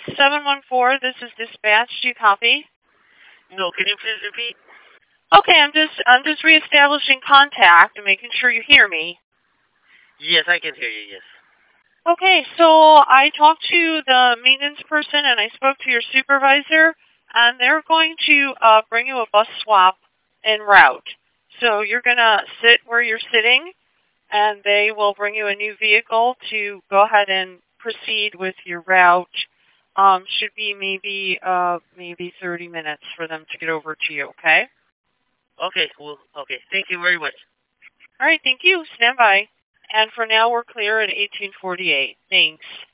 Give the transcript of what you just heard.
714, this is dispatch. Do you copy? No, can you please repeat? Okay, I'm just reestablishing contact and making sure you hear me. Yes, I can hear you, yes. Okay, so I talked to the maintenance person and I spoke to your supervisor, and they're going to bring you a bus swap en route. So you're going to sit where you're sitting, and they will bring you a new vehicle to go ahead and proceed with your route. Should be maybe 30 minutes for them to get over to you, okay? Okay, cool. Okay, thank you very much. All right, thank you. Stand by. And for now, we're clear at 1848. Thanks.